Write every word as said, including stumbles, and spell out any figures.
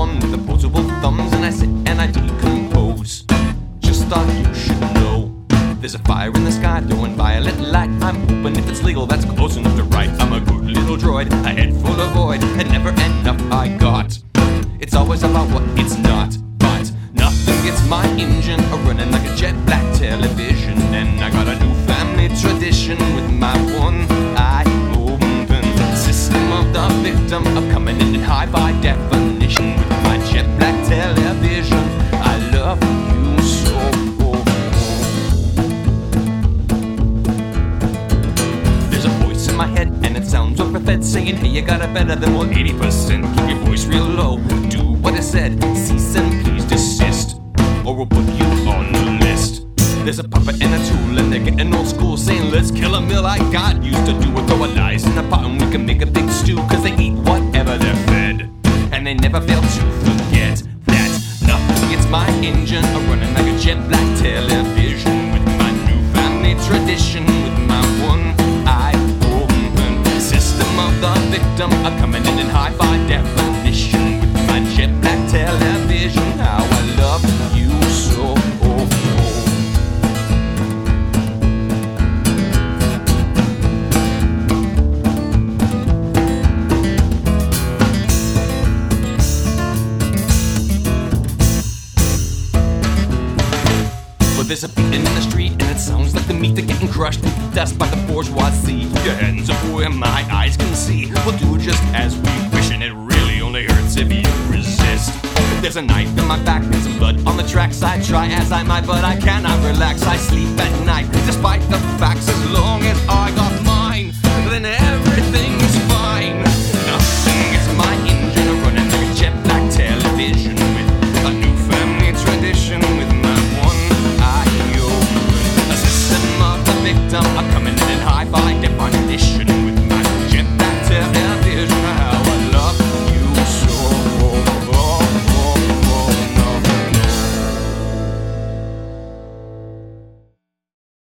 one with opposable thumbs, and I sit and I decompose. Just thought you should know, there's a fire in the sky throwing violet light. I'm hoping if it's legal that's close enough to write. I'm a good little droid, a head full of void, and never enough I got. It's always about what it's not, but nothing gets my engine a running like a jet black television. And I got a new family tradition with my one eye open. System of the victim of coming in in high by definition with my jet black television. I love you so. There's a voice in my head and it sounds overfed saying, hey, you got it better than well eighty percent. Keep your voice real low, do what I said, cease and please desist, or we'll put you on the list. There's a puppet and a tool and they're getting old school, saying let's kill a mill I got used to do it. Throw a lice in a pot and we can make a big stew, cause they eat whatever they're fed, and they never fail to forget that nothing gets my engine a running like a jet black television with my new family tradition with my one eye open. System of the victim a coming in in high by definition with my jet black television. How I love you so. There's a beating in the street and it sounds like the meat are getting crushed to dust by the bourgeoisie. Your hands are where my eyes can see. We'll do just as we wish, and it really only hurts if you resist. There's a knife in my back and some blood on the tracks. I try as I might, but I cannot relax. I sleep at night despite the facts.